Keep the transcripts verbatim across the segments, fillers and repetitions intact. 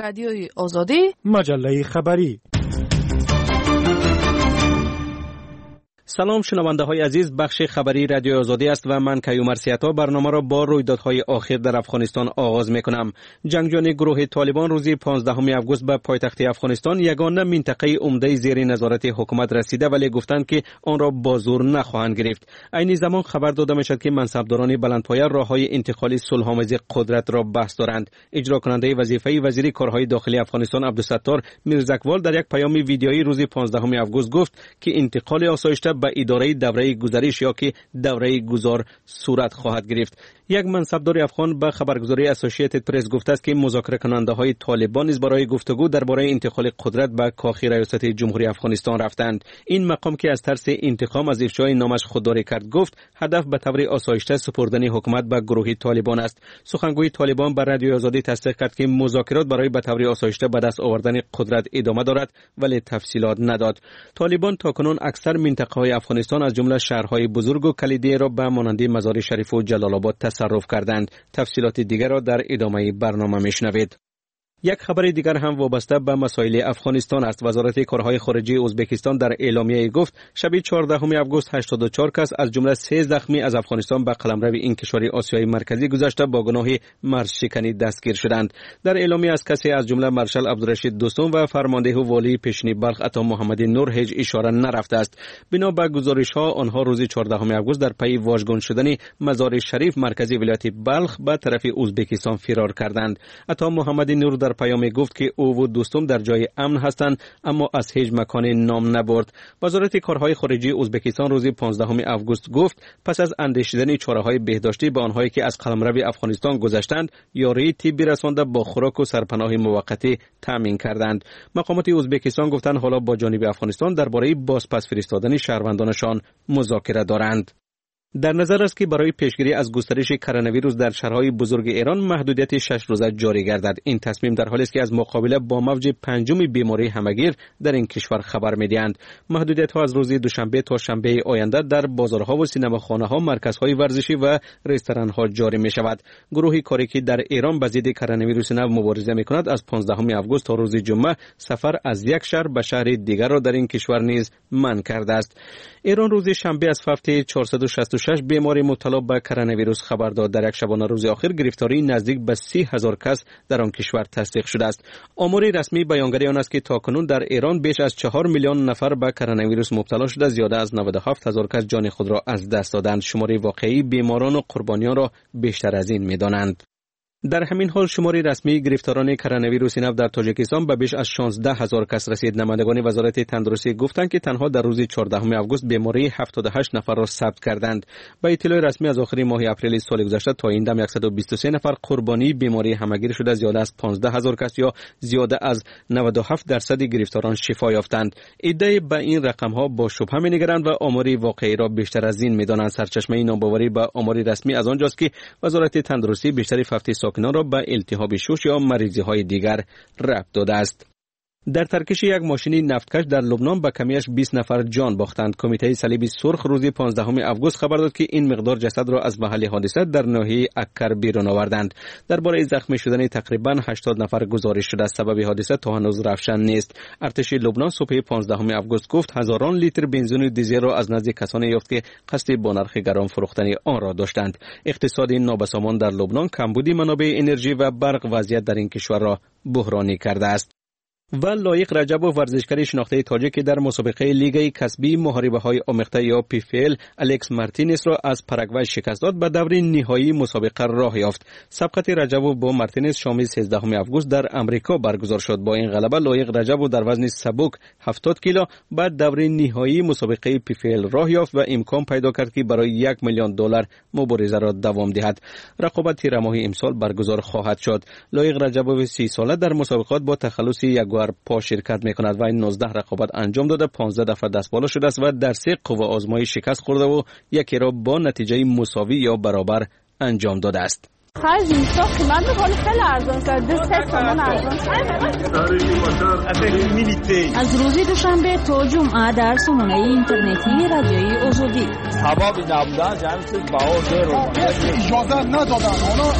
رادیوی آزادی، مجله خبری. سلام شنونده های عزیز، بخش خبری رادیو آزادی است و من کیومر سیاتا برنامه را با رویدادهای آخر در افغانستان آغاز می کنم. جنگجویان گروه طالبان روز پانزدهم آگوست به پایتخت افغانستان یگانه منطقه عمده زیر نظارت حکومت رسیده، ولی گفتند که آن را با زور نخواهند گرفت. عین زمان خبر داده می شد که منصبداران بلندپایه راههای انتقال صلح‌آمیز قدرت را بحث دارند. اجرا کننده وظیفه وزیر کارهای داخلی افغانستان عبدالستار میرزکوال در یک پیام ویدیویی روز پانزدهم آگوست گفت که انتقال آسایشته به اداره دوره گذریش یا که دوره گذار صورت خواهد گرفت. یک منصبدار افغان به خبرگزاری اسوسییتد پرس گفته است که مذاکره کننده های طالبان نیز برای گفتگو درباره انتقال قدرت به کاخ ریاست جمهوری افغانستان رفتند. این مقام که از ترس انتقام از افشای نامش خودداری کرد گفت هدف به طور آسایشته سپردن حکومت به گروه طالبان است. سخنگوی طالبان بر رادیو آزادی تصدیق کرد که مذاکرات برای به طور آسایشته به دست آوردن قدرت ادامه دارد، ولی تفصیلات نداد. طالبان تاکنون اکثر منطقه‌های افغانستان از جمله شهرهای بزرگ و کلیدی را به مانند مزار شریف و جلال آباد تصرف کردند. تفصیلات دیگر را در ادامه برنامه میشنوید. یک خبر دیگر هم وابسته به مسائل افغانستان است. وزارت کارهای خارجه ازبکستان در اعلامیه گفت شب چهاردهم آگوست هشتاد و چهار کس از جمله سه زخمی از افغانستان به قلمرو این کشور آسیای مرکزی گذشته با گناه مرزشکنی دستگیر شدند. در اعلامیه از کسی از جمله مارشال عبدالرشید دوستم و فرمانده والی پیشین بلخ عطا محمد نور هیچ اشاره نرفته است. بنا به گزارش‌ها آنها روز چهاردهم آگوست در پی واژگون شدن مزار شریف مرکزی ولایت بلخ به طرف ازبکستان فرار کردند. عطا محمد نور در پیام گفت که او و دوستم در جای امن هستند، اما از هیچ مکان نام نبرد. وزارت کارهای خارجه ازبکستان روز پانزدهم آگوست گفت پس از اندیشیدن چاره‌های بهداشتی به آنهایی که از قلمرو افغانستان گذشتند یاری طبی رسانده با خوراک و سرپناه موقتی تامین کردند. مقامات ازبکستان گفتند حالا با جانب افغانستان درباره بازپس فرستادن شهروندانشان مذاکره دارند. در نظر است که برای پیشگیری از گسترش کرونا ویروس در شهرهای بزرگ ایران محدودیت شش روزه جاری گردد. این تصمیم در حالی است که از مقابله با موج پنجم بیماری همگیر در این کشور خبر می‌دهند. محدودیت ها از روز دوشنبه تا شنبه آینده در بازارها و سینماخانه‌ها، مرکزهای ورزشی و رستوران‌ها جاری می‌شود. گروه کاری که در ایران با ضد کرونا ویروس نو مبارزه می‌کند از پانزدهم آگوست تا روز جمعه سفر از یک شهر به شهر دیگر را در این کشور نیز منع کرده است. ایران روز شنبه از فوت چهارصد و شصت و شش بیماری مبتلا به کرونا ویروس خبر داد. در یک شبانه روز آخر گرفتاری نزدیک به سی هزار کس در آن کشور تصدیق شده است. آمار رسمی بیانگر آن است که تاکنون در ایران بیش از چهار میلیون نفر به کرونا ویروس مبتلا شده، زیاده از نود و هفت هزار کس جان خود را از دست دادند. شمار واقعی بیماران و قربانیان را بیشتر از این می‌دانند. در همین حال شمار رسمی گرفتاران کرونا ویروس نو در تاجیکستان به بیش از شانزده هزار کس رسید. نمایندگان وزارت تندرستی گفتند که تنها در روز چهاردهم آگوست بیماری هفتاد و هشت نفر را ثبت کردند. با اطلاع رسمی از آخر ماه اپریل سال گذشته تا این دم صد و بیست و سه نفر قربانی بیماری همگیر شده، زیاده از پانزده هزار کس یا زیاده از نود و هفت درصد گرفتاران شفا یافتند. ادعای به این رقم ها با شبهه می‌نگرند و آمار واقعی را بیشتر از این می‌دانند. سرچشمه ناباوری به آمار رسمی از آنجاست که وزارت تندرستی بیشتر فوت ساکنان را به التهاب شوش یا مریضی های دیگر ربط داده است. در ترکش یک ماشین نفتکش در لبنان به کمیش بیست نفر جان باختند. کمیته صلیب سرخ روز پانزدهم آگوست خبر داد که این مقدار جسد را از محل حادثه در ناحیه اکر بیرون آوردند. درباره زخمی شدن تقریبا هشتاد نفر گزارش شده است. سبب حادثه تا هنوز روشن نیست. ارتش لبنان صبح پانزدهم آگوست گفت هزاران لیتر بنزین و دیزل را از نزد کسانی یافت که قصد با نرخ گران فروختن آن را داشتند. اقتصاد نابسامان در لبنان، کمبودی منابع انرژی و برق وضعیت در این کشور را بحرانی کرده است. و لایق رجب و ورزشکار شناخته تاجیک در مسابقه لیگ کسبی محاربه‌های آمیخته یا پی اف ال الکس مارتینز را از پاراگوئه شکست داد، به دور نهایی مسابقه راه یافت. سبقت رجب با مارتینز شام سیزدهم آگوست در امریکا برگزار شد. با این غلبه لایق رجب در وزن سبک هفتاد کیلو بعد دور نهایی مسابقه پی اف ال راه یافت و امکان پیدا کرد که برای یک میلیون دلار مبارزه را دوام دهد. رقابت تیر ماه امسال برگزار خواهد شد. لایق رجب سی ساله در مسابقات با تخلص یک پا شرکت میکند و این نوزده رقابت انجام داده، پانزده دفعه دستبالا شده است و در سه قوه آزمایی شکست خورده و یکی را با نتیجه مساوی یا برابر انجام داده است. خرج اینستا قیمت ولی خیلی ارزان کرده، سه تومن ارزان از روز دوشنبه تا جمعه در سامانه اینترنتی رادیوی آزادی. هوا بی نبودن جمعیت باور رو اجازه ندادن.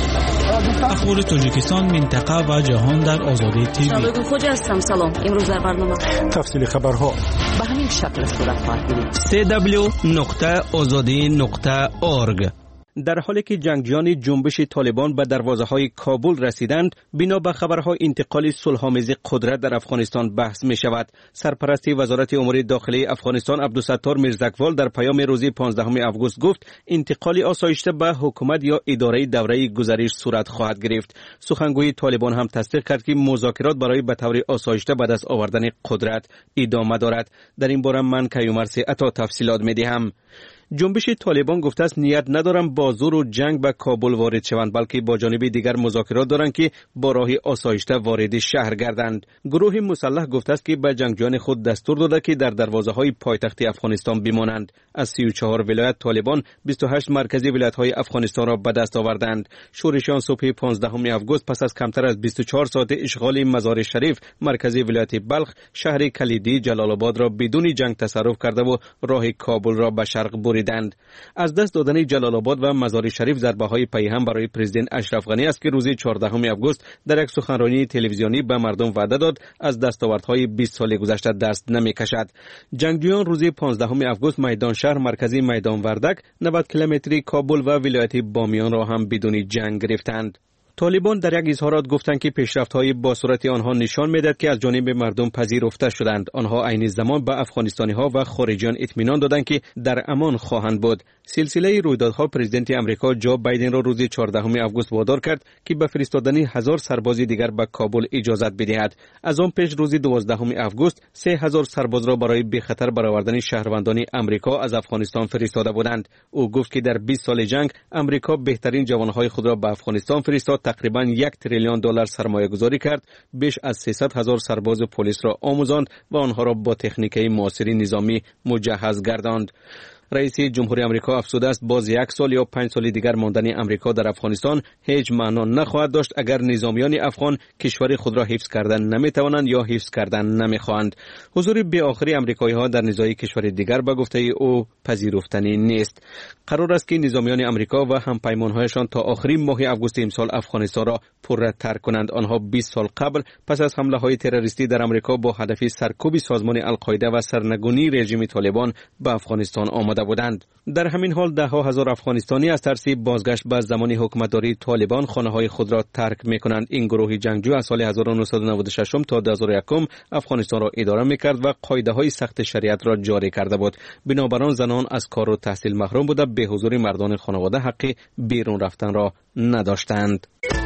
اخبار تاجیکستان، منطقه و جهان در آزادی تیوی. شبکه خوج هستم. سلام. امروز در برنامه تفصیل خبرها به همین شکل صورت خواهد گرفت. دبلیو دبلیو دبلیو نقطه آزادی نقطه اورگ. در حالی که جنگجویان جنبش طالبان به دروازه‌های کابل رسیدند، بنا به خبرها انتقال صلح‌آمیز قدرت در افغانستان بحث می شود. سرپرست وزارت امور داخلی افغانستان عبدالستار میرزکوال در پیام روز پانزدهم آگوست گفت انتقال آسایشته به حکومت یا اداره دوره گذریش صورت خواهد گرفت. سخنگوی طالبان هم تصدیق کرد که مذاکرات برای به طور آسایشته به دست آوردن قدرت ادامه دارد. در این باره من کیومرث عطا تفصیلات می دهم. جنبش طالبان گفته است نیت ندارم با زور و جنگ به کابل وارد شوند، بلکه با جانب دیگر مذاکرات دارند که با راه آسایشته وارد شهر گردند. گروه مسلح گفته است که به جنگجویان خود دستور داده که در دروازه‌های پایتخت افغانستان بمانند. از سی و چهار ولایت طالبان بیست و هشت مرکزی ولایت‌های افغانستان را به دست آوردند. شورشیان صبح پانزدهم آگوست پس از کمتر از بیست و چهار ساعت اشغال مزار شریف مرکزی ولایت بلخ، شهر کلیدی جلال آباد را بدون جنگ تصرف کرده و راه کابل را به شرق بریدند. از دست دادن جلال آباد و مزار شریف ضربه های پیهم برای پرزیدنت اشرف غنی است که روز چهاردهم آگوست در یک سخنرانی تلویزیونی به مردم وعده داد از دستاوردهای بیست سال گذشته دست نمی‌کشد. جنگجویان روز پانزدهم آگوست میدان شهر مرکزی میدان وردک نود کیلومتری کابل و ولایت بامیان را هم بدون جنگ گرفتند. طالبان در یک اظهارات گفتند که پیشرفت‌های با صورت آنها نشان می‌دهد که از جانب مردم پذیرفته شدند. آنها عین زمان به افغانستانی‌ها و خارجیان اطمینان دادند که در امان خواهند بود. سلسله رویدادها پرزیدنت آمریکا جو بایدن را روز چهاردهم آگوست وادار کرد که به فرستادن هزار سرباز دیگر به کابل اجازت بدهد. از آن پیش روز دوازدهم آگوست سه هزار سرباز را برای به خطر برآوردن شهروندان آمریکا از افغانستان فرستاده بودند. او گفت که در بیست سال جنگ آمریکا بهترین جوانهای خود را به افغانستان فرستاد، تقریباً یک تریلیون دلار سرمایه گذاری کرد، بیش از سیصد هزار سرباز پلیس را آموزاند و آنها را با تکنیک معاصر نظامی مجهز گرداند. رئیس جمهوری آمریکا افزوده است باز یک سال یا پنج سال دیگر ماندن آمریکا در افغانستان هیچ معنا نخواهد داشت اگر نظامیان افغان کشور خود را حفظ کردن نمیتوانند یا حفظ کردن نمیخواهند. حضور بی آخری آمریکایی ها در نزاع کشور دیگر به گفته او پذیرفتنی نیست. قرار است که نظامیان آمریکا و همپیمانهایشان تا آخرین ماه آگوست امسال افغانستان را پررد ترک کنند. آنها بیست سال قبل پس از حمله های تروریستی در آمریکا با هدف سرکوب سازمان القاعده و سرنگونی رژیم طالبان به افغانستان آمده بودند. در همین حال ده ها هزار افغانستانی از ترس بازگشت به زمان حکومتداری طالبان خانه‌های خود را ترک می‌کنند. این گروه جنگجو از سال هزار و نهصد و نود و شش تا دو هزار و یک افغانستان را اداره می‌کرد و قاعده‌های سخت شریعت را جاری کرده بود. بنابراین زنان از کار و تحصیل محروم بوده، به حضور مردان خانواده حق بیرون رفتن را نداشتند.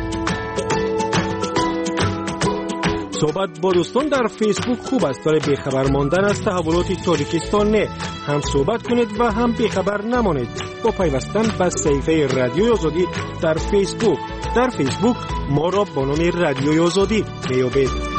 صحبت با دوستان در فیسبوک خوب است، ولی بیخبر ماندن از تحولات تاجیکستان نه. هم صحبت کنید و هم بیخبر نمانید با پیوستن به صفحه رادیوی آزادی در فیسبوک. در فیسبوک ما را با نام رادیوی آزادی میابید.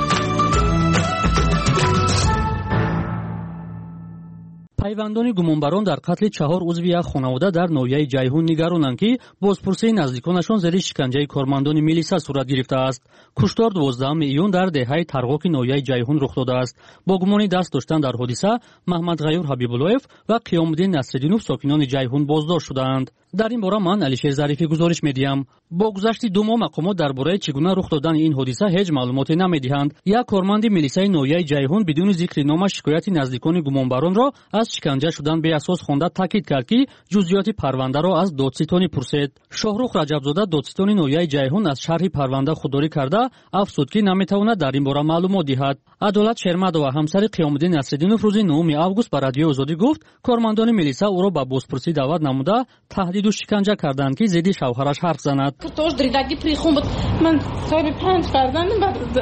پیوندان گمانبران در قتل چهار عضو یک خانواده در ناحیه جیهون نگرانند که بازپرسی نزدیکانشان زیر شکنجه کارمندان میلیسا صورت گرفته است. کشتار دوازدهم ایون در دهه ترغاق ناحیه جیهون رخ داده است. با گمان دست داشتن در حادثه محمد غیور حبیب‌اللهیف و قیام‌الدین نصرالدینوف ساکنان جیهون بازداشت شدند. در این باره من علیشیر ظریفی گزارش می‌دهم. با گذشت دو ماه مقامات درباره چگونه رخ دادن این حادثه هیچ معلوماتی نمی‌دهند. یک کارمند میلیسای ناحیه جیهون بدون ذکر نام شکایت نزدیکان گمانبران را از شکنجه شدن به اساس خوانده تاکید کرد که جزئیات پرونده را از دادستانی پرسید. شاهرخ رجبزاده دادستان ناحیه جیهون از شرح پرونده خودداری کرده افزود که نمی‌تواند در این باره معلومات دهد. عدالت شرمدو و همسر قیام‌الدین نصرالدینوف روز نهم آگوست به رادیو آزادی گفت کارمندان میلیسا او را به بازپرسی دعوت نموده تهدید و شکنجه کردند که ضد شوهرش حرف زند. توش دریدگی پریخون بود. من صاحب پنج فرزندم، بعد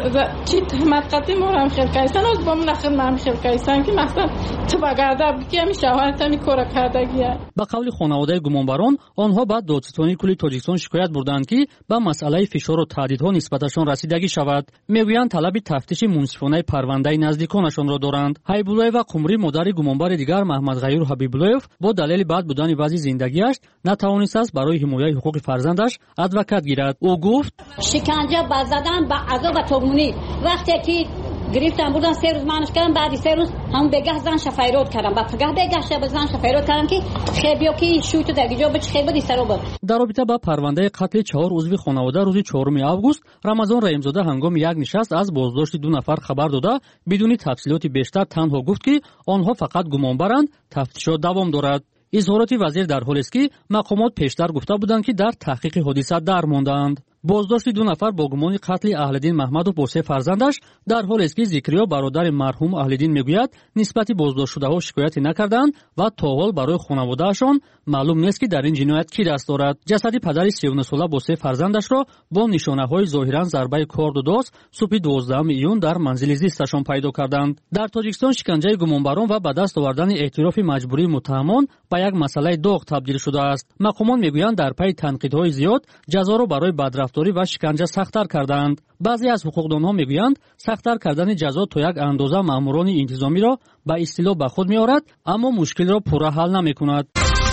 چی تهمت قطعی مورم خیل کایستن از با من خدمت خیل کایستن که مثلا تو بگرده بکی همی شوهرت همی کار کردگیه. با قول خانواده گمانباران آنها بعد دادستانی کلی تاجیکستان شکایت بردند که با مسئله فشار و تهدیدها نسبتشان رسیدگی شود. میگویند طلب تفتیش منصفانه پرونده نزدیکانشان را دارند. حبیبالله و قمری مادر گمانبار دیگر محمد غیور حبیبالله با دلیل بد بودن وضع زندگیش نتوانسته است برای حمایت حقوق فرزندش ادوکات گیرد. او گفت شکنجه با زدن با عذاب و تومونی وقتی که گرفتم بردن سه روز مانش کردم بعد سه روز هم بگه زن شفایرود کردم با پگه بگه شب زن شفایرود کردم که خیبیو که شوت در گیجا بچ خیبه دی سرو بود. در رابطه با پرونده قتل چهار عضو خانواده روز چهارم آگوست رمضان رحیمزاده هنگام یک نشست از بازداشت دو نفر خبر داده بدون تفصیلات بیشتر تنها گفت که آنها فقط گمانبارند، تفتیشات دوام دارد. اظهارات وزیر در حالی است که مقامات پیشتر گفته بودند که در تحقیق حادثه در ماندند. بازداشت دو نفر با گمان قتل اهل‌الدین محمد و با سه فرزندش در حالی است که ذکریا برادر مرحوم اهل‌الدین میگوید نسبت بازداشت شده‌ها شکایتی نکردند و تا حال برای خانواده‌شان معلوم نیست که در این جنایت کی دست دارد. جسد پدر سی و نه ساله با سه فرزندش را با نشانه‌های ظاهراً ضربه کارد و داس صبح دوازدهم ایون در منزل زیستشان پیدا کردند. در تاجیکستان شکنجه گمانباران و به دست آوردن اعتراف مجبوری متهمان به یک مسئله داغ تبدیل شده است. مقامات میگویند در پی تنقیدهای زیاد جزا را برای بدرفتاری و شکنجه سخت‌تر کردند. بعضی از حقوقدانها میگویند سخت‌تر کردن جزا تا یک اندازه ماموران انتظامی را به اصطلاح به خود می‌آورد اما مشکل را پورا حل نمی‌کند.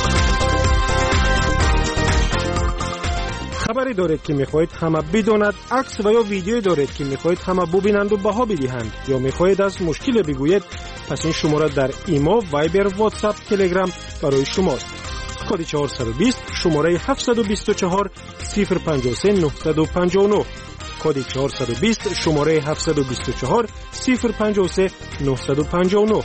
خبری دارید که می‌خواهید همه بداند، عکس و یا ویدیویی دارید که می‌خواهید همه ببینند و بها بدهند یا می‌خواهید از مشکل بگویید، پس این شماره در ایما، وایبر، واتساپ، تلگرام برای شماست. کد چهارصد و بیست شماره هفتصد و بیست و چهار صفر پنجاه و سه نهصد و پنجاه و نه کد چهارصد و بیست شماره هفتصد و بیست و چهار صفر پنجاه و سه نهصد و پنجاه و نه.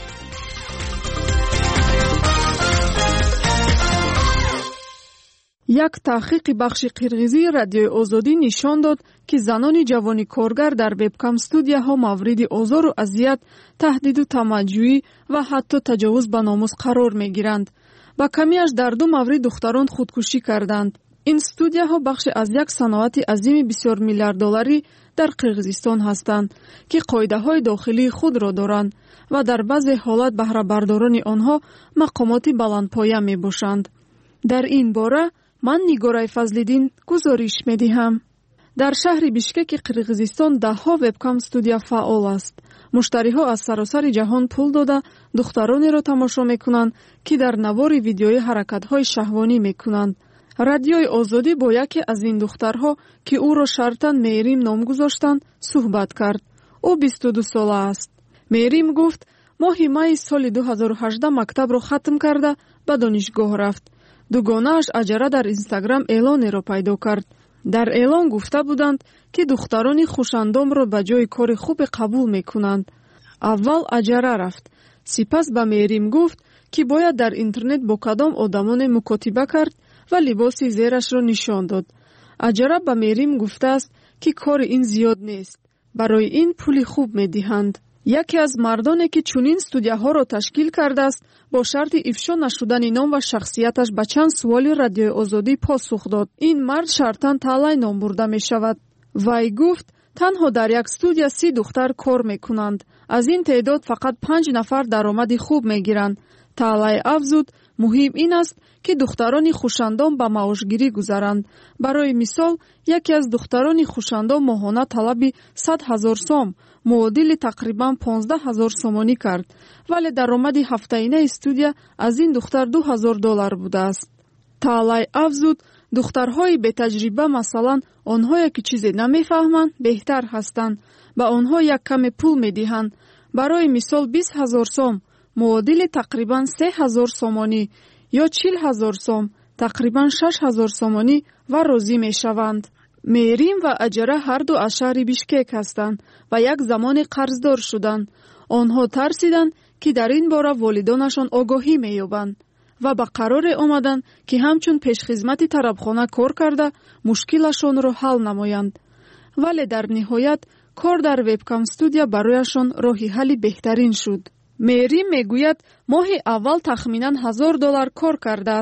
یک تحقیق بخش قرغیزی رادیوی آزادی نشان داد که زنان جوانی کارگر در وبکام استودیوها مورد آزار و اذیت، تهدید و تمجیدی و حتی تجاوز به ناموس قرار می‌گیرند. با کمیش در دو مورد دختران خودکشی کردند. این استودیوها بخش از یک صنعت عظیم بسیار میلیارد دلاری در قرغیزستان هستند که قاعده‌های داخلی خود را دارند و در بعضی حالات بهره برداران آنها مقامات بلندپایه میباشند. در این باره من نگارای فضل‌الدین گزارش میدهم. در شهر بیشکک قرغیزستان ده ها وبکام استودیو فعال است. مشتری‌ها از سراسر جهان پول داده دخترانی را تماشا می‌کنند که در نوار ویدیوی حرکت‌های شهوانی می‌کنند. رادیوی آزادی با یکی از این دخترها که او را شرطاً میریم نام گذاشتند صحبت کرد. او بیست و دو ساله است. میریم گفت ماه می سال دو هزار و هجده مکتب را ختم کرده به دانشگاه رفت. دوگانه‌اش اجاره در اینستاگرام اعلان را پیدا کرد. در اعلان گفته بودند که دختران خوشندام را به جای کار خوب قبول میکنند. اول اجاره رفت. سپس به میریم گفت که باید در اینترنت با کدام آدمان مکاتبه کرد و لباسی زیرش را نشان داد. اجاره به میریم گفته است که کار این زیاد نیست. برای این پول خوب میدهند. یکی از مردانی که چنین استودیوها را تشکیل کرده است با شرط افشا نشدن نام و شخصیتش به چند سوال رادیوی آزادی پاسخ داد. این مرد شرطاً طلای نام برده می شود. وی گفت تنها در یک استودیو سی دختر کار می کنند. از این تعداد فقط پنج نفر درآمد خوب می گیرند. طلای افزود مهم این است که دختران خوشندام به معاشگیری گذارند. برای مثال یکی از دختران خوشندام ماهانه طلب صد هزار سوم معادل تقریبا پانزده هزار سومانی کرد، ولی درآمد هفته‌انه استودیو از این دختر دو هزار دلار بوده است. طلای افزود دخترهای به تجربه مثلا آنهایی که چیزی نمیفهمند بهتر هستند، به آنها یک کم پول میدهند. برای مثال بیست هزار سوم معادل تقریبا سه هزار سومانی یا چهل هزار سوم تقریبا شش هزار سومانی و راضی می شوند. میریم و اجاره هر دو از شهر بیشکک هستند و یک زمان قرضدار شدند. آنها ترسیدند که در این باره والدانشان آگاهی می‌یابند و به قرار آمدند که همچون پیشخدمت طربخانه کار کرده مشکلشان را حل نمایند. ولی در نهایت کار در وبکام استودیو برایشان راه حل بهترین شد. میریم میگوید ماه اول تخمیناً هزار دلار کار کرده است.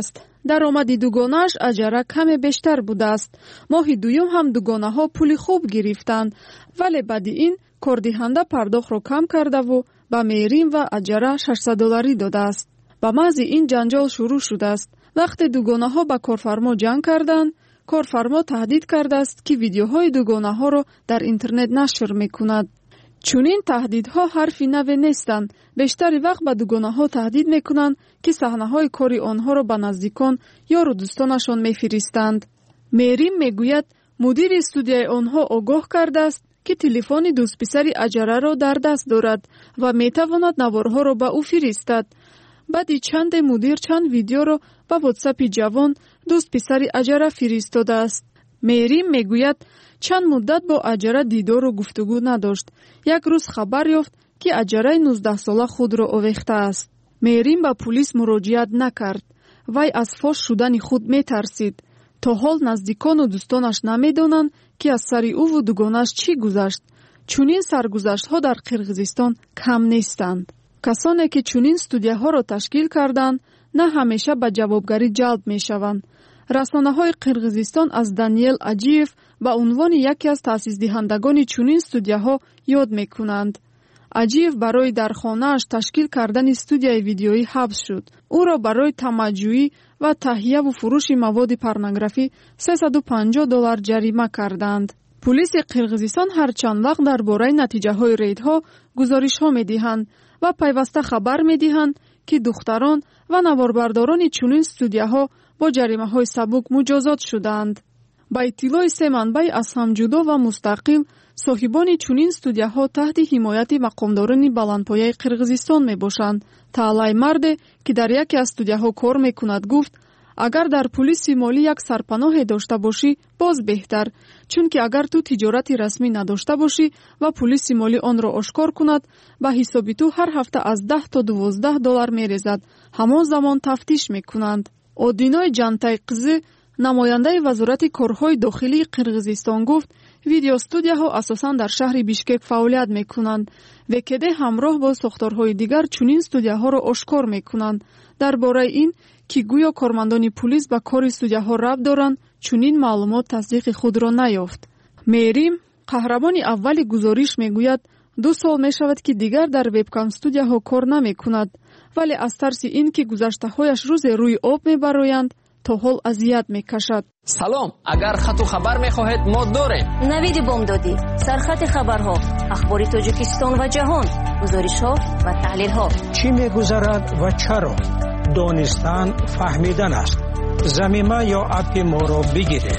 даромади дугонааш аҷара каме бештар будааст. моҳи дуюм ҳам дугонаҳо пули хуб гирифтанд, вале баъди ин кордиҳанда пардохтро кам кардаву ба Мерим ва аҷара шашсад долларӣ додааст. ба маҳзи ин ҷанҷол шурӯъ шудааст. вақте дугонаҳо ба корфармо ҷанг карданд, корфармо таҳдид кардааст, ки видеоҳои дугонаҳоро дар интернет нашр мекунад. чунин таҳдидҳо ҳарфи наве нестанд. бештари вақт ба дугонаҳо таҳдид мекунанд, ки саҳнаҳои кори онҳоро ба наздикон ёру дӯстонашон мефиристанд. Мерим мегӯяд, мудири студияи онҳо огоҳ кардааст, ки телефони дӯстписари аҷараро дар даст дорад ва метавонад наворҳоро ба ӯ фиристад. баъди чанде мудир чанд видеоро ба вотсапи ҷавон дӯстписари аҷара фиристодааст. Мерим мегӯяд, чанд муддат бо аҷара дидору гуфтугӯ надошт. як рӯз хабар ёфт, ки аҷараи нуздаҳсола худро овехтааст. Мерим ба пулис муроҷиат накард. вай аз фош шудани худ метарсид. то ҳол наздикону дӯстонаш намедонанд, ки аз сари ӯву дугонааш чӣ гузашт. чунин саргузаштҳо дар Қирғизистон кам нестанд. касоне ки чунин студияҳоро ташкил карданд, на ҳамеша ба ҷавобгарӣ ҷалб мешаванд. расонаҳои Қирғизистон аз Даниел Аҷиев ба унвони яке аз таъсисдиҳандагони чунин студияҳо ёд мекунанд. Аҷиев барои дар хонааш ташкил кардани студияи видеоӣ ҳабс шуд. ӯро барои тамаҷҷӯӣ ва таҳияву фурӯши маводи порнографӣ сесаду панҷоҳ доллар ҷарима карданд. пулиси Қирғизистон ҳарчанд вақт дар бораи натиҷаҳои рейдҳо гузоришҳо медиҳанд ва пайваста хабар медиҳанд, ки духтарон ва наворбардорони чунин студияҳо бо ҷаримаҳои сабук муҷозот шудаанд. ба иттилои се манбаи аз ҳам ҷудо ва мустақил, соҳибони чунин студияҳо таҳти ҳимояти мақомдорони баландпояи Қирғизистон мебошанд. Таълай Марде, ки дар яке аз студияҳо кор мекунад, гуфт, агар дар пулиси молӣ як сарпаноҳе дошта бошӣ, боз беҳтар, чунки агар ту тиҷорати расмӣ надошта бошӣ ва пулиси молӣ онро ошкор кунад, ба ҳисоби ту ҳар ҳафта аз даҳ то дувоздаҳ доллар мерезад. ҳамон замон тафтиш мекунанд. Одиной Ҷантайқизӣ, намояндаи вазорати корҳои дохилии Қирғизистон, гуфт, видеостудияҳо асосан дар шаҳри Бишкек фаъолият мекунанд. ВКД ҳамроҳ бо сохторҳои дигар чунин студияҳоро ошкор мекунанд. дар бораи ин, ки гӯё кормандони пулис ба кори студияҳо рабт доранд, чунин маълумот тасдиқи худро наёфт. Мерим, қаҳрамони аввали гузориш, мегӯяд, ду сол мешавад, ки дигар дар вебкам студияҳо кор намекунад, вале аз тарси ин, ки гузаштаҳояш рӯзе рӯи об мебароянд, то ҳол азият мекашад. салом, агар хату хабар мехоҳед, мо дорем. навиди бомдодӣ, сархати хабарҳо, ахбори Тоҷикистон ва ҷаҳон, гузоришҳо ва таҳлилҳо. чӣ мегузарад ва чаро? донистан фаҳмидан аст. замима ё апи моро бигиред.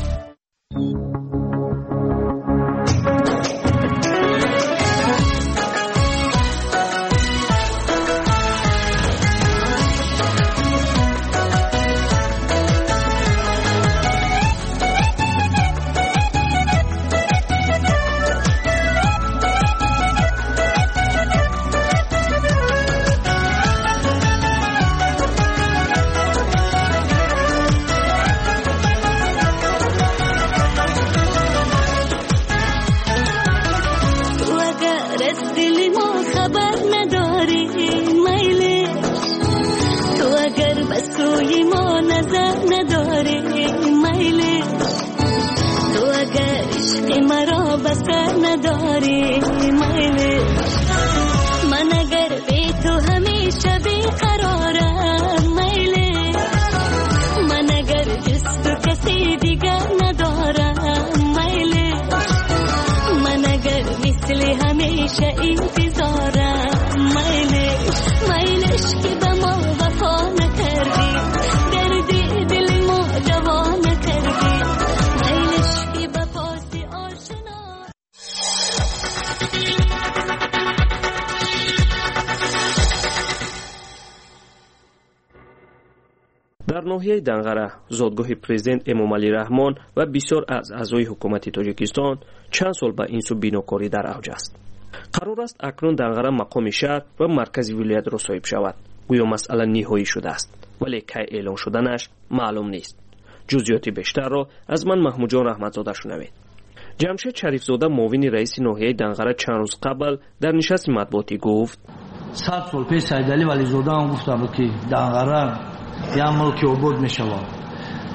дар ноҳияи Данғара, зодгоҳи президент Эмомалӣ Раҳмон ва бисёр аз аъзои ҳукумати Тоҷикистон чанд сол ба инсу бинокорӣ дар авҷ аст. қарор аст акнун Данғара мақоми шаҳр ва маркази вилоятро соҳиб шавад. гӯё масъала ниҳоӣ шудааст, вале кай эълон шуданаш маълум нест. ҷузъиёти бештарро аз ман Маҳмудҷон Раҳматзода шунавед. ҷамшед Шарифзода, муовини раиси ноҳияи Данғара, чанд рӯз қабл дар нишасти матбуотӣ гуфт, сад сол пеш Сайдалӣ Вализодаам гуфта буд, ки Данғара як мулки обод мешавад.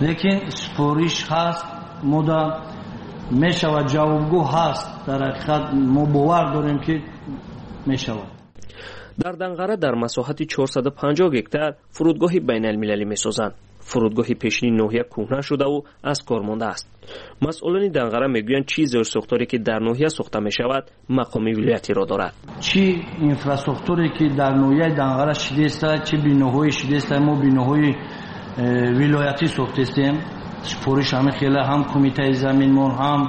لیکن سپوریش هست مودا میشود جوابگو هست. در حقیقت ما باور داریم که میشود. در دنقره در مساحت چهارصد و پنجاه هکتار فرودگاه بین المللی میسازند. فرودگاه پیشین ناحیه کهنه شده و از کار مانده است. مسئولان دنقره میگویند چی زیرساختاری که در ناحیه ساخته می شود مقام ولایتی را دارد. چی اینفراستراکچوری که در ناحیه دنقره شده است، چه بیناهای شده است، ما بیناهای ولایتی ساخته استیم. سپورش همه خیلی هم کمیته زمین مون، هم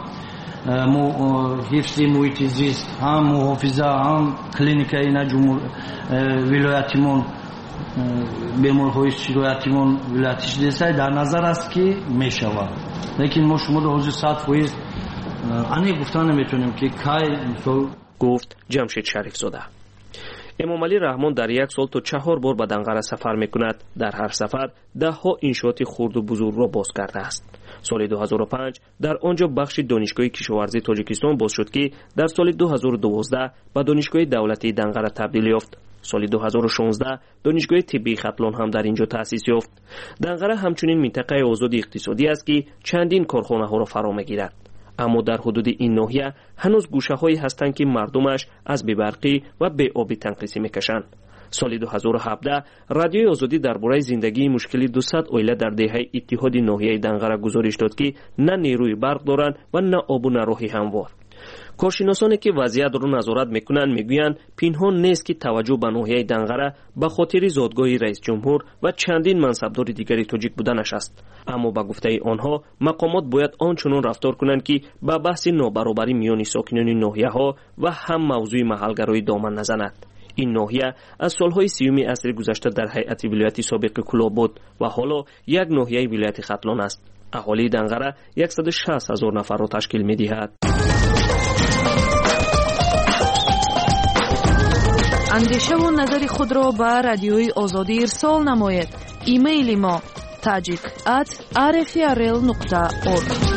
حفظ محیط زیست، هم محافظه، هم کلینیک اینا جمهور ولایتی مون، بیمارهای شرایطیمون ولایتی شده است در نظر است که می شود. لیکن ما شما در حوزه صد فیصد آنی گفتن نمیتونیم که کی گفت جمشید شریف زاده. امام علی رحمان در یک سال تا چهار بار به دنقره سفر میکند. در هر سفر ده ها انشاءات خرد و بزرگ را باز کرده است. سال دو هزار و پنج در آنجا بخش دانشگاه کشاورزی تاجیکستان باز شد که در سال دو هزار و دوازده به دانشگاه دولتی دنقره تبدیل یافت. سال دو هزار و شانزده دانشگاه طبی ختلان هم در اینجا تأسیس یافت. دنقره همچنین منطقه آزاد اقتصادی است که چندین کارخانه ها را فرا میگیرد. اما در حدود این ناحیه هنوز گوشه هایی هستند که مردمش از بی‌برقی و بی آبی تنقیصی میکشند. سال دو هزار و هفده رادیوی آزادی درباره زندگی مشکلی دویست عائله در دهه اتحاد ناحیه دنقره گزارش داد که نه نیروی برق دارند و نه آب و نه راه هموار. کارشناسانی که وضعیت را نظارت میکنند میگویند پنهان نیست که توجه به ناحیه دنقره به خاطر زادگاه رئیس جمهور و چندین منصبدار دیگری تاجیک بودنش است. اما به گفته آنها مقامات باید آنچنان رفتار کنند که به بحث نابرابری میان ساکنان ناحیه ها و هم موضوع محلگرایی دامن نزند. این ناحیه از سالهای سیوم عصر گذشته در هیئت ولایتی سابق کلاه بود و حالا یک ناحیه ولایت ختلان است. اهالی دنقره صد و شصت هزار نفر را تشکیل می‌دهد. اندیشه و نظر خود را به رادیوی آزادی ارسال نماید. ایمیل ما تاجیک ات آر اف ار ال نقطه اورگ.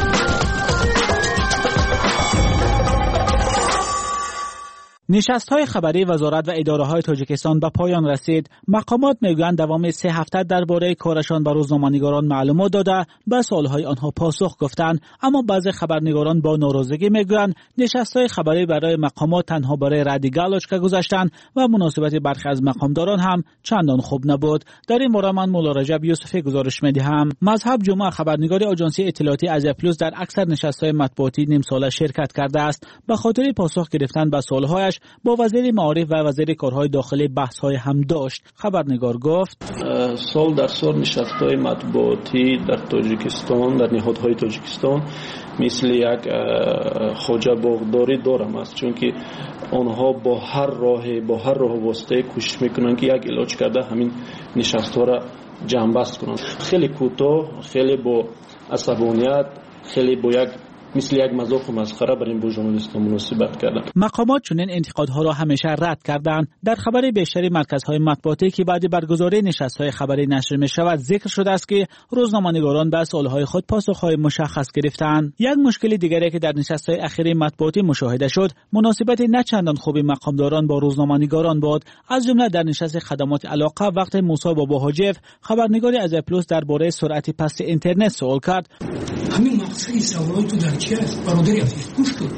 نشست‌های خبری وزارت و اداره‌های تاجیکستان به پایان رسید. مقامات میگویند دوام سه هفته درباره کارشان به روزنامه‌نگاران معلومات داده به سوال‌های آنها پاسخ گفتند، اما بعضی خبرنگاران با ناراضگی میگویند نشست‌های خبری برای مقامات تنها برای رد گالوچکا گذاشتند و مناسبت برخی از مقامداران هم چندان خوب نبود. در این باره من مولا رجب یوسفی گزارش می‌دهم. مذهب جمعه خبرنگار آژانسی اطلاعاتی از پلوس در اکثر نشست‌های مطبوعاتی نیم ساله شرکت کرده است. به خاطر پاسخ گرفتن به سوال‌هایش با وزیر معارف و وزیر کارهای داخلی بحث‌های هم داشت. خبرنگار گفت سال در سال نشست‌های مطبوعاتی در تاجیکستان در نهادهای تاجیکستان مثل یک خوجه باغداری دارم است، چون که آنها با هر راه با هر راه واسطه کوشش میکنند که یک علاج کرده همین نشست‌ها را جنبست کنند. خیلی کوتاه، خیلی با عصبانیت، خیلی با یک مثل یک مذاق و مسخره بر این با ژورنالیستان مناسبت کردن. مقامات چنین انتقادها را همیشه رد کردند. در خبر بیشتری مرکزهای مطبوعاتی که بعد برگزاری نشست‌های خبری نشر می‌شود ذکر شده است که روزنامه‌نگاران به سوال‌های خود پاسخ‌های مشخص گرفتند. یک مشکل دیگری که در نشست‌های اخیر مطبوعاتی مشاهده شد، مناسبت نه چندان خوبی مقامداران با روزنامه‌نگاران بود. از جمله در نشست خدمات علاقه وقت موسی بابا حاجف خبرنگاری از پلوس درباره سرعت پست اینترنت سوال کرد. همین مقصد سوالات تو در چی است؟ برادری عزیز گوش کن.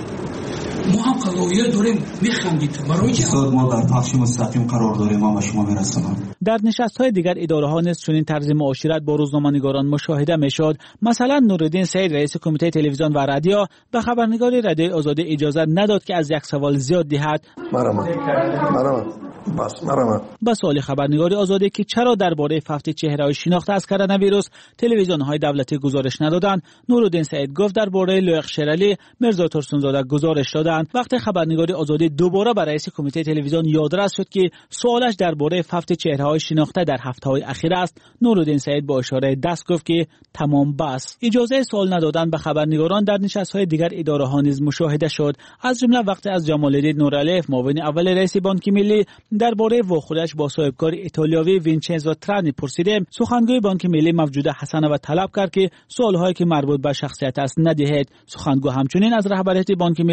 ما هم قضاویت داریم میخندید برای چی؟ ما در پخش مستقیم قرار داریم، ما به شما میرسونم. در نشست‌های دیگر اداره‌ها نیز چنین طرز معاشرت با روزنامه‌نگاران مشاهده می‌شد. مثلا نورالدین سعید رئیس کمیته تلویزیون و رادیو به خبرنگار رادیوی آزادی اجازه نداد که از یک سوال زیاد دهد. مرحبا مرحبا بس مرحبا. با سوال خبرنگاری آزادی که چرا درباره فقط چهره‌های شناخته از کرونا ویروس تلویزیون‌های دولتی گزارش ندادند، نورالدین سعید گفت درباره لایق شرالی میرزا ترسونزاده گزارش دادند. وقتی خبرنگاری آزادی دوباره برای رئیس کمیته تلویزیون یادرس شد که سوالش درباره فقط چهره‌های شناخته در هفته‌های اخیر است، نورالدین سعید با اشاره دست گفت که تمام بس. اجازه سوال ندادن به خبرنگاران در نشست‌های دیگر اداره‌ها نیز مشاهده شد. از جمله وقتی از جمال‌الدین نورعلیف معاون اول رئیس بانک ملی درباره واخودش با صاحبکار ایتالیایی وینچنزو ترانی پرسیدیم، سخنگوی بانک ملی موجوده حسنوی طلب کرد که سوال‌هایی که مربوط به شخصیت است ندهید. سخنگو همچنین از رهبریت بانک ملی خواست که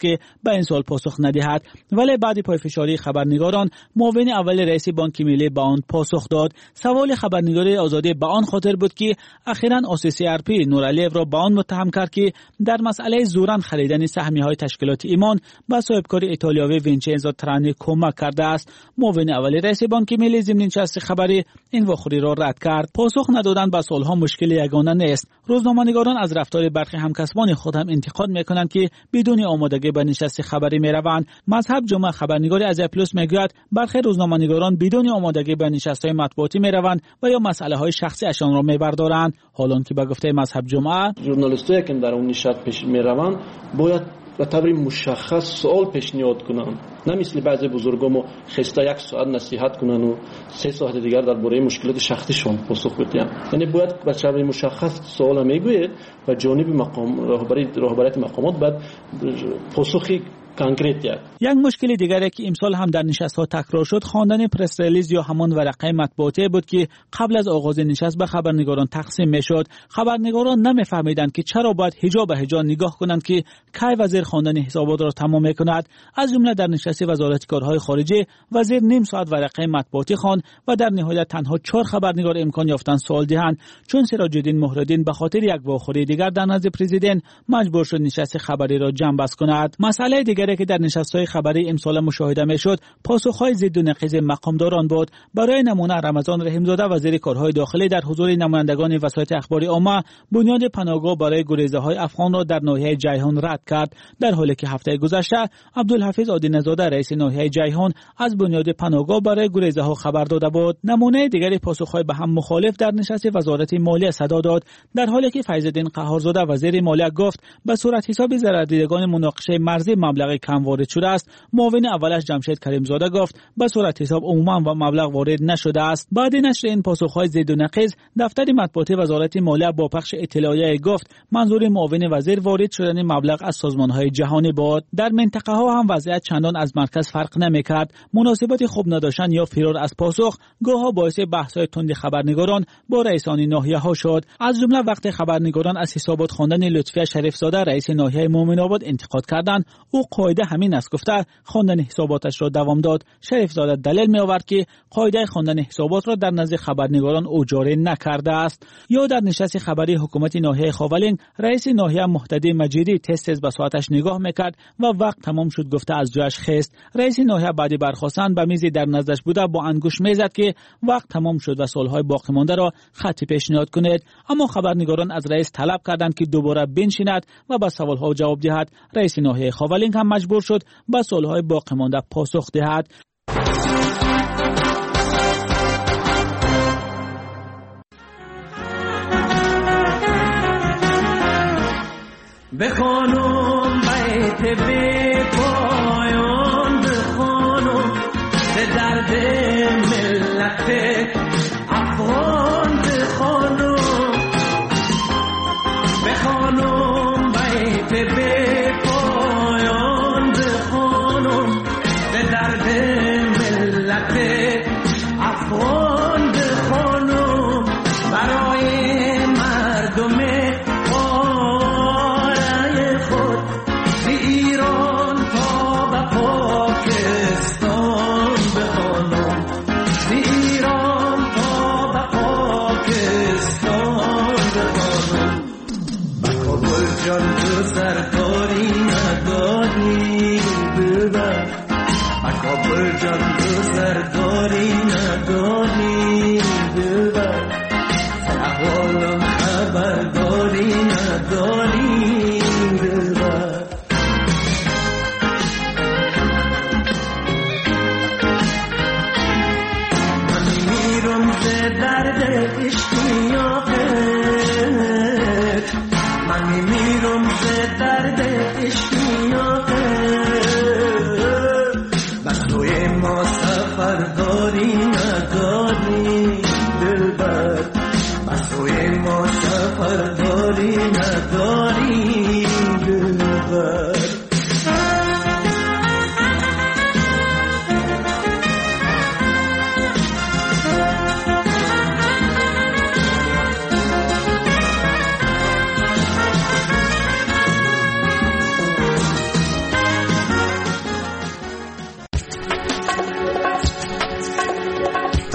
که به این سوال پاسخ ندهد، ولی بعد پایفشاری خبرنگاران معاون اول رئیس بانک ملی به آن پاسخ داد. سوال خبرنگاری آزادی به آن خاطر بود که اخیراً اوسی آر پی نورالیو را به آن متهم کرد که در مسئله زوراً خریدن سهمیه‌های تشکیلات ایمان به صاحبکار ایتالیایی وینچنزو ترانی کمک کرده است. معاون اول رئیس بانک ملی ضمن نشست خبری این واخوری را رد کرد. پاسخ ندادن به سوالها مشکل یگانه نیست. روزنامه‌نگاران از رفتار برخی همکسبان خود هم انتقاد میکنند که بدون آمادگی به نشست خبری میروند. مذهب جمعه خبرنگاری از پلوس میگوید برخی روزنامه‌نگاران بدون آمادگی به نشست‌های مطبوعاتی میروند و یا مسئله‌های شخصی اشان را میبردارند، حالان که به گفته مذهب جمعه ژورنالیستایی که در اون نشست پیش میروند باید به طور مشخص سوال پیشنهاد کنند، نه مثل بعضی بزرگان خسته یک ساعت نصیحت کنند و سه ساعت دیگر درباره مشکلات شخصیشون پاسخ بدهند. یعنی باید به طور مشخص سوال میگوید و جانب مقام رهبری رهبریت مقامات بعد پاسخی یک مشکل دیگری که امسال هم در نشست‌ها تکرار شد خواندن پرس ریلیز یا همان ورقه مطبوعاتی بود که قبل از آغاز نشست به خبرنگاران تقسیم میشد. خبرنگاران نمیفهمیدند که چرا باید حجا به حجا نگاه کنند که کی وزیر خواندن حسابات را تمام میکند. از جمله در نشست وزارت کارهای خارجه وزیر نیم ساعت ورقه مطبوعاتی خواند و در نهایت تنها چهار خبرنگار امکان یافتند سوال دهند، چون سراج الدین مهرالدین به خاطر یک واخوری دیگر در نزد پرزیدنت مجبور شد نشست خبری را جمع بست کند. مسئله دیگر که در نشست‌های خبری امسال مشاهده می‌شد پاسخ‌های ضد و نقیض مقامداران بود. برای نمونه رمضان رحیم‌زاده وزیر کارهای داخلی در حضور نمایندگان وسایط اخباری عامه بنیاد پناهگاه برای گریزه‌های افغان را در ناحیه جیهان رد کرد، در حالی که هفته گذشته عبدالحفیظ آدینه‌زاده رئیس ناحیه جیهان از بنیاد پناهگاه برای گریزه‌ها خبر داده بود. نمونه دیگری پاسخ‌های به هم مخالف در نشست وزارت مالیه صدا داد، در حالی که فیض‌الدین قهارزاده وزیر مالیه گفت به صورت حساب ضرردیدگان مناقشه مرزی مبلغ کم وارد شده است. معاون اولش جمشید کریمزاده گفت به صورت حساب عموما و مبلغ وارد نشده است. بعد نشر این پاسخ‌های ضد و نقیض دفتر مطبوعاتی وزارت مالیه با پخش اطلاعیه گفت منظور معاون وزیر وارد شدن مبلغ از سازمان‌های جهانی بود. در منطقه ها هم وضعیت چندان از مرکز فرق نمی‌کرد. مناسبت خوب نداشتن یا فرار از پاسخ گاه‌ها باعث بحث‌های تند خبرنگاران با رئیسان ناحیه‌ها شد. از جمله وقت خبرنگاران از حسابات خواندن لطفی شریفزاده رئیس ناحیه مومن آباد انتقاد کردند، او قاعده همین است گفته خواندن حساباتش را دوام داد. شریفزاده دلیل می آورد که قاعده خواندن حسابات را در نزد خبرنگاران او جاری نکرده است. یا در نشست خبری حکومت ناحیه خاولین رئیس ناحیه مهتدی مجیدی تست تست به ساعتش نگاه میکرد و وقت تمام شد گفته از جایش خیست. رئیس ناحیه بعدی برخاستن به میزی در نزدش بوده با انگوش میزد که وقت تمام شد و سوالهای باقی مانده را خطی پیشنهاد کنید، اما خبرنگاران از رئیس طلب کردند که دوباره بنشیند و به سوالها جواب دهد. رئیس ناحیه خاولین هم مجبور شد به سوالهای باقی مانده پاسخ دهد. بخوانم بیت بی پایان، بخوانم به درد ملت افغان، بخوانم بخوانم بیت بی پایان، بخوانم به درد ملت افغان، بخوانم برای مردم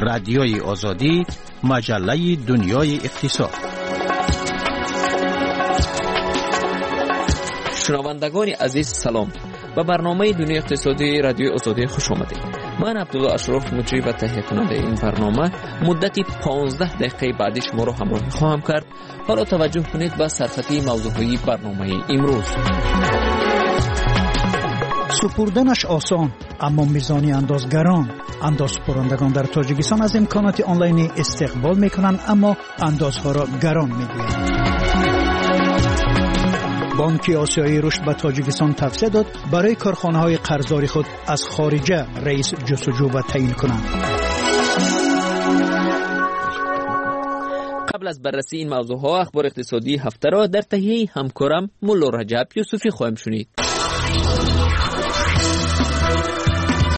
رادیوی آزادی، مجله دنیای اقتصاد. شنوندگان عزیز سلام. به برنامه دنیای اقتصادی رادیوی آزادی خوش آمدید. من عبدالله اشرف مجری و تهیه کننده این برنامه مدتی پانزده دقیقه بعدی شما را همراهی خواهم کرد. حالا توجه کنید به سرخطی موضوعی برنامه امروز. سپردنش آسان اما میزانی اندازگران. اندازپرندگان در تاجیکستان از امکانات آنلاینی استقبال میکنند اما اندازها را گران میگویند. بانک آسیایی رشد به تاجیکستان توصیه داد برای کارخانه‌های قرضداری خود از خارجه رئیس جستجو و تعیین کنند. قبل از بررسی این موضوعها اخبار اقتصادی هفته را در تهیه همکارم مولا رجب یوسفی خواهیم شنید.